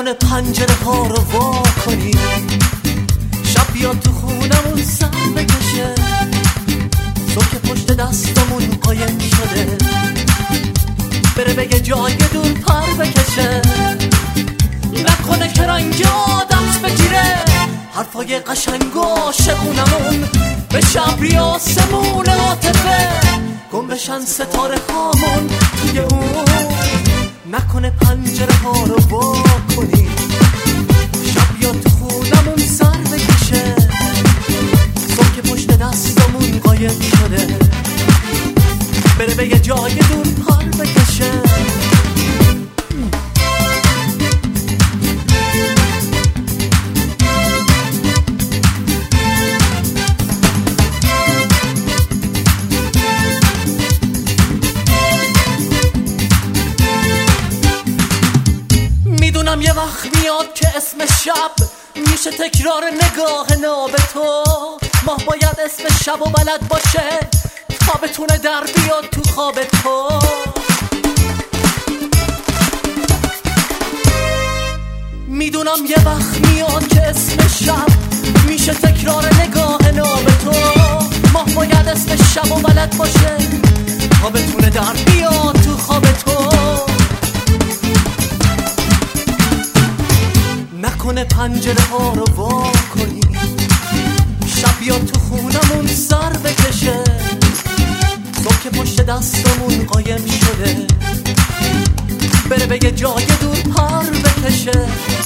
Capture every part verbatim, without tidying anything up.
نکنه پنجره ها رو وا کنی، شب بیاد تو خونمون سر بکشه، صبح که پشت دستمون قایم شده، بره بگه جای دور پر بکشه. نکنه که رنگ عادت بگیره، حرفای قشنگ و عاشقونمون به شبری آسمون عاطفه گم بشن ستاره هامون توی اون. نکنه پنجره ها رو وا کنی، شب بیاد تو خونمون سر بکشه، صبح که پشت دستمون قایم شده، بره بگه جای دور پر بکشه. میدونم یه وقت میاد که اسم شب میشه تکرار نگاه ناب تو، ماه باید اسم شب و بلد باشه تا بتونه در بیاد تو خواب تو. میدونم یه وقت میاد که اسم شب میشه تکرار نگاه ناب تو، ماه باید اسم شب و بلد باشه تا بتونه در بیاد تو خواب تو. نکنه پنجره ها رو وا کنی، شب بیاد تو خونمون سر بکشه، صبح که پشت دستمون قایم شده، بره بگه جای دور پر بکشه.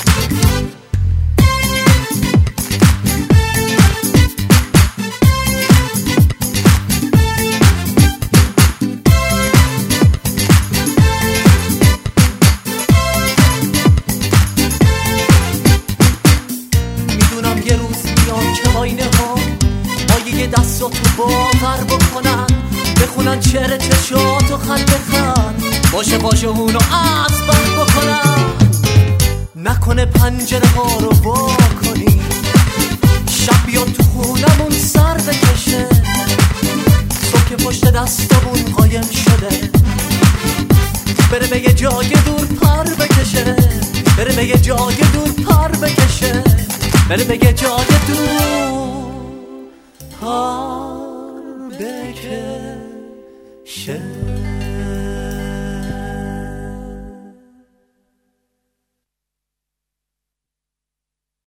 یه روز میان که آینه ها آیه دستاتو باور بکنن، بخونن شعر چشاتو خط به خط، باشه باشه اونو از بر بکنن. نکنه پنجره ها رو وا کنی، شب بیاد تو خونمون سر بکشه، صبح که پشت دستمون قایم شده، بره بگه جای دور پر بکشه، بره بگه جای دور پر بکشه، بره بگه جای دور پر بکشه.